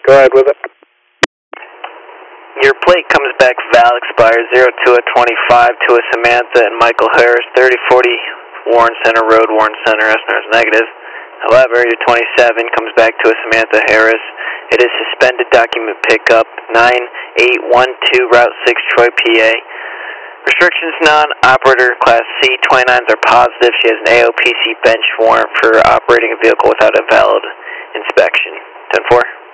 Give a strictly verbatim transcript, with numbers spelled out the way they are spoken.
Go ahead with it. Your plate comes back val expired zero two of twenty-five to a Samantha and Michael Harris, thirty forty Warren Center Road, Warren Center, Esner is negative. However, your twenty-seven comes back to a Samantha Harris. It is suspended document pickup nine eight one two Route six Troy, P A. Restrictions non-operator class C, twenty-nines are positive. She has an A O P C bench warrant for operating a vehicle without a valid inspection. ten four.